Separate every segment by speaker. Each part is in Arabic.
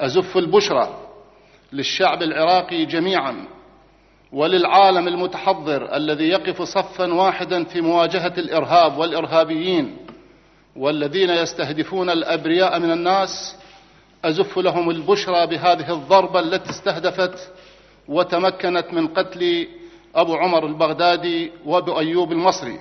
Speaker 1: أزف البشرى للشعب العراقي جميعا وللعالم المتحضر الذي يقف صفا واحدا في مواجهة الإرهاب والإرهابيين والذين يستهدفون الأبرياء من الناس. أزف لهم البشرى بهذه الضربة التي استهدفت وتمكنت من قتل أبو عمر البغدادي وأبو أيوب المصري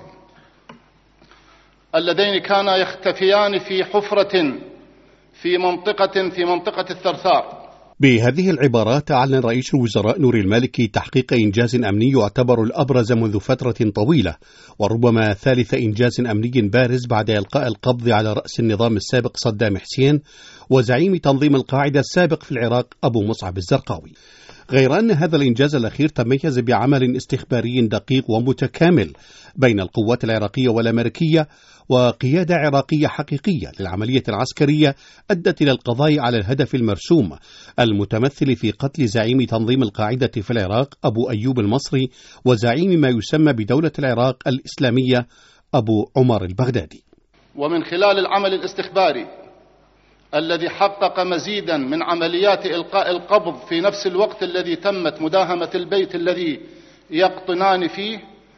Speaker 1: اللذين كانا يختفيان في حفرة في منطقة الثرثار.
Speaker 2: بهذه العبارات أعلن رئيس الوزراء نوري المالكي تحقيق إنجاز أمني يعتبر الأبرز منذ فترة طويلة، وربما ثالث إنجاز أمني بارز بعد إلقاء القبض على رأس النظام السابق صدام حسين وزعيم تنظيم القاعدة السابق في العراق أبو مصعب الزرقاوي. غير أن هذا الإنجاز الأخير تميز بعمل استخباري دقيق ومتكامل بين القوات العراقية والأمريكية وقيادة عراقية حقيقية للعملية العسكرية أدت إلى القضاء على الهدف المرسوم المتمثل في قتل زعيم تنظيم القاعدة في العراق أبو أيوب المصري وزعيم ما يسمى بدولة العراق الإسلامية أبو عمر البغدادي.
Speaker 1: ومن خلال العمل الاستخباري الذي حقق مزيدا من عمليات إلقاء القبض في نفس الوقت الذي تمت مداهمة البيت الذي يقطنان فيه،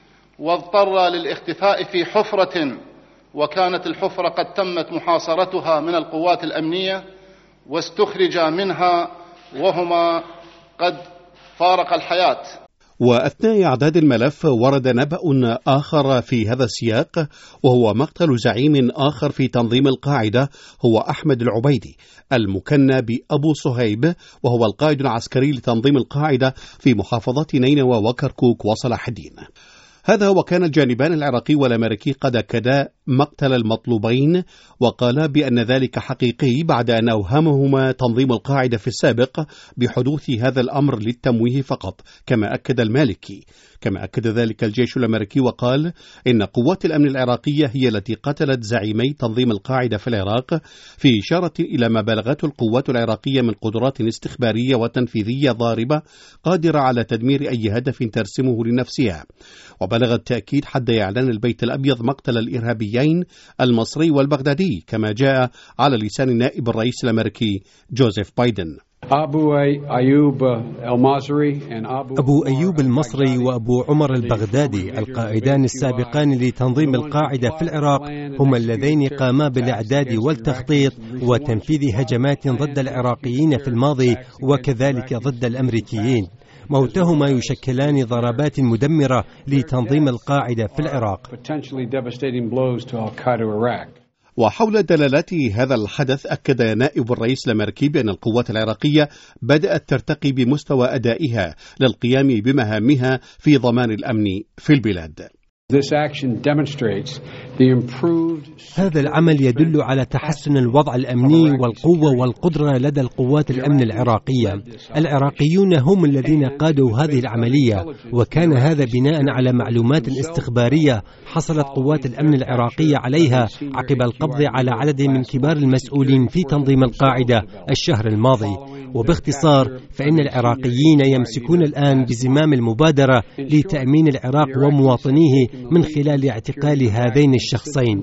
Speaker 1: واضطر للاختفاء في حفرة وكانت الحفرة قد تمت محاصرتها من القوات الأمنية واستخرج منها وهما قد فارق الحياة.
Speaker 2: وأثناء إعداد الملف ورد نبأ آخر في هذا السياق، وهو مقتل زعيم آخر في تنظيم القاعدة هو أحمد العبيدي المكنى بأبو صهيب، وهو القائد العسكري لتنظيم القاعدة في محافظة نينوى وكركوك وصلاح الدين. هذا وكان الجانبان العراقي والأمريكي قد أكدا مقتل المطلوبين وقالا بأن ذلك حقيقي بعد أن أوهمهما تنظيم القاعدة في السابق بحدوث هذا الأمر للتمويه فقط، كما أكد المالكي. كما أكد ذلك الجيش الأمريكي وقال إن قوات الأمن العراقية هي التي قتلت زعيمي تنظيم القاعدة في العراق، في إشارة إلى ما بلغته القوات العراقية من قدرات استخبارية وتنفيذية ضاربة قادرة على تدمير أي هدف ترسمه لنفسها. وبلغ التأكيد حد إعلان البيت الأبيض مقتل الإرهابيين المصري والبغدادي، كما جاء على لسان نائب الرئيس الأمريكي جوزيف بايدن.
Speaker 3: أبو أيوب المصري وأبو عمر البغدادي القائدان السابقان لتنظيم القاعدة في العراق هما اللذين قاما بالإعداد والتخطيط وتنفيذ هجمات ضد العراقيين في الماضي وكذلك ضد الأمريكيين. موتهما يشكلان ضربات مدمرة لتنظيم القاعدة في العراق.
Speaker 2: وحول دلالات هذا الحدث أكد نائب الرئيس الأمريكي بأن القوات العراقية بدأت ترتقي بمستوى أدائها للقيام بمهامها في ضمان الأمن في البلاد.
Speaker 4: هذا العمل يدل على تحسن الوضع الأمني والقوة والقدرة لدى القوات الأمن العراقية. العراقيون هم الذين قادوا هذه العملية، وكان هذا بناء على معلومات استخبارية حصلت قوات الأمن العراقية عليها عقب القبض على عدد من كبار المسؤولين في تنظيم القاعدة الشهر الماضي. وباختصار فإن العراقيين يمسكون الآن بزمام المبادرة لتأمين العراق ومواطنيه من خلال اعتقال هذين الشخصين.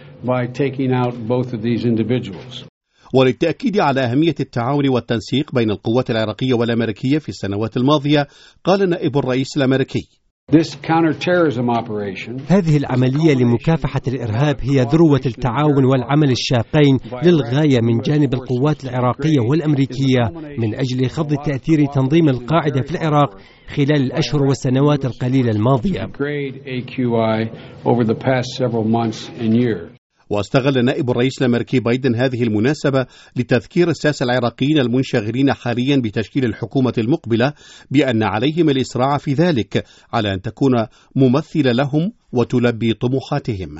Speaker 2: وللتأكيد على أهمية التعاون والتنسيق بين القوات العراقية والأمريكية في السنوات الماضية، قال نائب الرئيس الأمريكي:
Speaker 4: هذه العملية لمكافحة الإرهاب هي ذروة التعاون والعمل الشاقين للغاية من جانب القوات العراقية والأمريكية من أجل خفض تأثير تنظيم القاعدة في العراق خلال الأشهر والسنوات القليلة الماضية.
Speaker 2: واستغل نائب الرئيس الأمريكي بايدن هذه المناسبة لتذكير الساسة العراقيين المنشغلين حاليا بتشكيل الحكومة المقبلة بأن عليهم الإسراع في ذلك على أن تكون ممثلة لهم وتلبي طموحاتهم.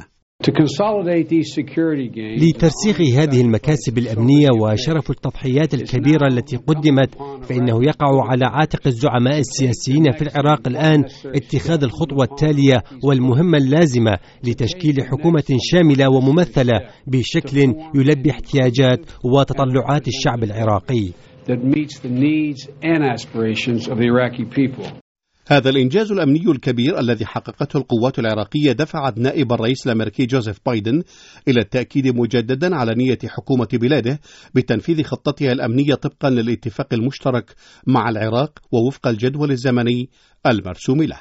Speaker 4: لترسيخ هذه المكاسب الأمنية وشرف التضحيات الكبيرة التي قدمت، فإنه يقع على عاتق الزعماء السياسيين في العراق الآن اتخاذ الخطوة التالية والمهمة اللازمة لتشكيل حكومة شاملة وممثلة بشكل يلبي احتياجات وتطلعات الشعب العراقي.
Speaker 2: هذا الإنجاز الأمني الكبير الذي حققته القوات العراقية دفعت نائب الرئيس الأمريكي جوزيف بايدن إلى التأكيد مجددا على نية حكومة بلاده بتنفيذ خطتها الأمنية طبقا للاتفاق المشترك مع العراق ووفق الجدول الزمني المرسوم له.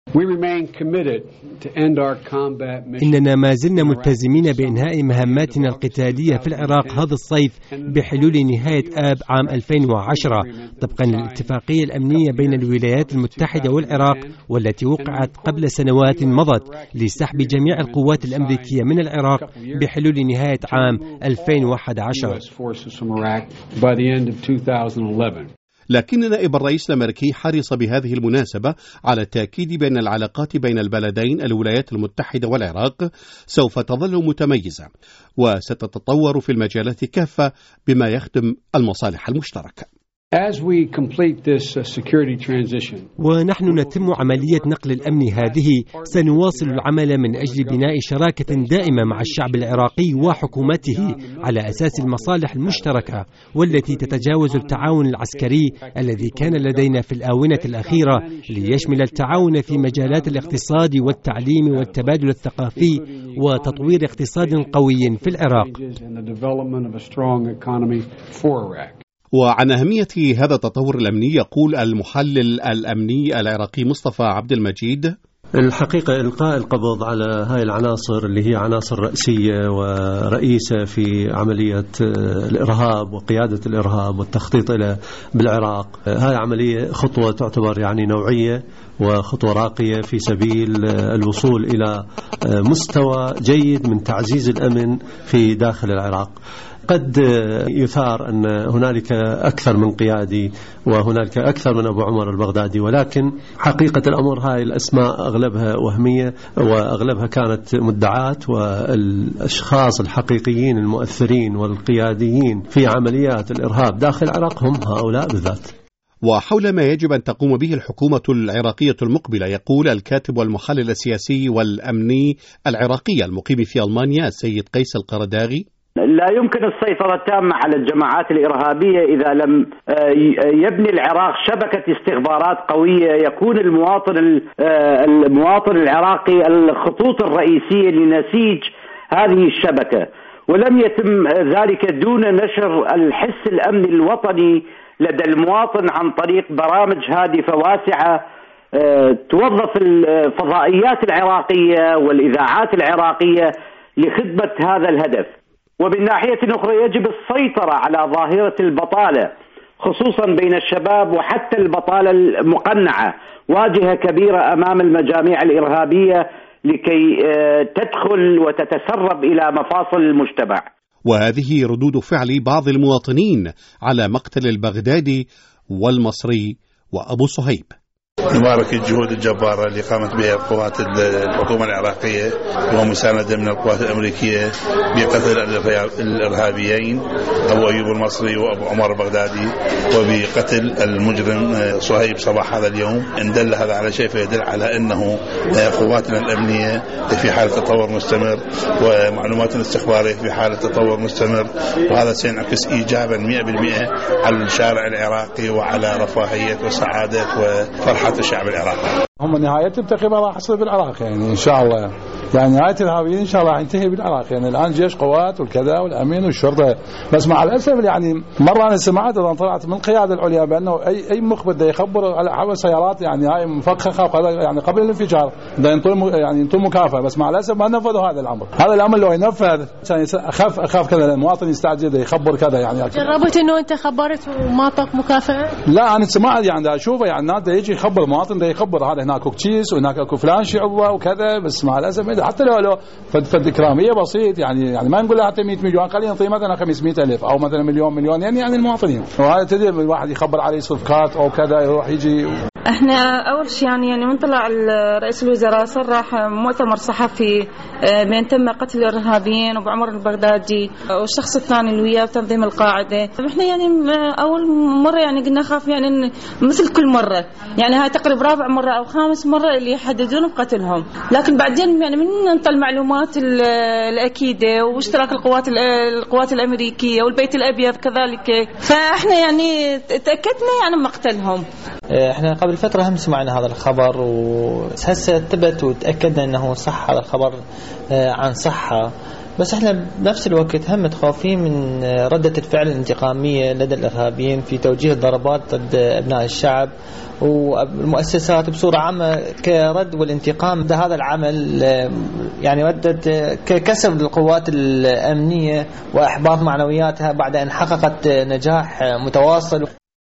Speaker 3: إننا ما زلنا ملتزمين بإنهاء مهماتنا القتالية في العراق هذا الصيف بحلول نهاية آب عام 2010 طبقا للاتفاقية الأمنية بين الولايات المتحدة والعراق والتي وقعت قبل سنوات مضت لسحب جميع القوات الأمريكية من العراق بحلول نهاية عام 2011.
Speaker 2: لكن نائب الرئيس الأمريكي حرص بهذه المناسبة على التأكيد بأن العلاقات بين البلدين الولايات المتحدة والعراق سوف تظل متميزة وستتطور في المجالات كافة بما يخدم المصالح المشتركة.
Speaker 3: ونحن نتم عملية نقل الأمن هذه سنواصل العمل من أجل بناء شراكة دائمة مع الشعب العراقي وحكومته على أساس المصالح المشتركة والتي تتجاوز التعاون العسكري الذي كان لدينا في الآونة الأخيرة ليشمل التعاون في مجالات الاقتصاد والتعليم والتبادل الثقافي وتطوير اقتصاد قوي في العراق.
Speaker 2: وعن أهمية هذا التطور الأمني يقول المحلل الأمني العراقي مصطفى عبد المجيد:
Speaker 5: الحقيقة إلقاء القبض على هاي العناصر اللي هي عناصر رئيسية ورئيسة في عملية الإرهاب وقيادة الإرهاب والتخطيط له بالعراق، هاي عملية خطوة تعتبر يعني نوعية وخطوة راقية في سبيل الوصول إلى مستوى جيد من تعزيز الأمن في داخل العراق. قد يثار أن هنالك أكثر من قيادي وهنالك أكثر من أبو عمر البغدادي، ولكن حقيقة الأمر هاي الأسماء أغلبها وهمية وأغلبها كانت مدعاة، والأشخاص الحقيقيين المؤثرين والقياديين في عمليات الإرهاب داخل العراق هم هؤلاء بالذات.
Speaker 2: وحول ما يجب أن تقوم به الحكومة العراقية المقبلة يقول الكاتب والمحلل السياسي والأمني العراقي المقيم في ألمانيا السيد قيس القرداغي:
Speaker 6: لا يمكن السيطرة التامة على الجماعات الإرهابية إذا لم يبني العراق شبكة استخبارات قوية، يكون المواطن العراقي الخطوط الرئيسية لنسيج هذه الشبكة، ولم يتم ذلك دون نشر الحس الأمني الوطني لدى المواطن عن طريق برامج هادفة واسعة توظف الفضائيات العراقية والإذاعات العراقية لخدمة هذا الهدف. وبالناحية الأخرى يجب السيطرة على ظاهرة البطالة خصوصا بين الشباب، وحتى البطالة المقنعة واجهة كبيرة أمام المجاميع الإرهابية لكي تدخل وتتسرب إلى مفاصل المجتمع.
Speaker 2: وهذه ردود فعل بعض المواطنين على مقتل البغدادي والمصري وأبو صهيب.
Speaker 7: نبارك الجهود الجبارة اللي قامت بها القوات الحكومة العراقية ومساندة من القوات الأمريكية بقتل الإرهابيين أبو أيوب المصري وأبو عمر البغدادي وبقتل المجرم صهيب صباح هذا اليوم. إن دل هذا على شيء فيدل على أنه قواتنا الأمنية في حالة تطور مستمر ومعلوماتنا الاستخبارية في حالة تطور مستمر، وهذا سينعكس إيجابا 100% على الشارع العراقي وعلى رفاهية وسعادة وفرحة الشعب العراقي.
Speaker 8: هم نهاية التقريبا راح يصير بالعراق يعني إن شاء الله، يعني نهاية الإرهابيين إن شاء الله راح ينتهي بالعراق. يعني الآن جيش قوات والكذا والأمين والشرطة، بس مع الأسف يعني مرة أنا سمعت إذا طلعت من القيادة العليا بأنه أي مخبر ده يخبر على حول سيارات يعني هاي مفخخة يعني قبل الانفجار ده ينطون مكافأة، بس مع الأسف ما نفذوا هذا الأمر. هذا الأمر لو ينفذ أخاف كذا المواطن يستعجل ده يخبر كذا. يعني
Speaker 9: جربت إنه أنت خبرت وما طاق مكافأة؟
Speaker 8: لا أنا سمعت يعني أشوفه يعني الناس ده يجي يخبر المواطن ده يخبر هذا هناك كوكتشيس وهناك اكو فلان شعبه وكذا، بس مع الاسف حتى لو فد اكراميه بسيط يعني ما نقول له حتى 100 مليون، خلينا نعطيه مثلا 500,000 او مثلا مليون يعني المواطنين، وهذا تدري الواحد يخبر عليه صفقات او كذا يروح يجي.
Speaker 10: احنا اول شيء يعني من طلع رئيس الوزراء صرح مؤتمر صحفي بين تم قتل الارهابيين ابو عمر البغدادي والشخص الثاني اللي وياه تنظيم القاعده. احنا يعني اول مره يعني قلنا خاف يعني مثل كل مره، يعني هاي تقريبا رابع مره او خامس مره اللي يحددون بقتلهم، لكن بعدين يعني من ننطي المعلومات الاكيده واشتراك القوات الامريكيه والبيت الابيض كذلك، فاحنا يعني تاكدنا يعني مقتلهم.
Speaker 11: احنا قبل فترة هم سمعنا هذا الخبر، وهسه ثبت وتأكدنا انه صح هذا الخبر عن صحة، بس احنا بنفس الوقت هم متخوفين من ردة الفعل الانتقامية لدى الإرهابيين في توجيه الضربات ضد أبناء الشعب والمؤسسات بصورة عامة كرد والانتقام. هذا العمل يعني ردت ككسر للقوات الأمنية وإحباط معنوياتها بعد أن حققت نجاح متواصل.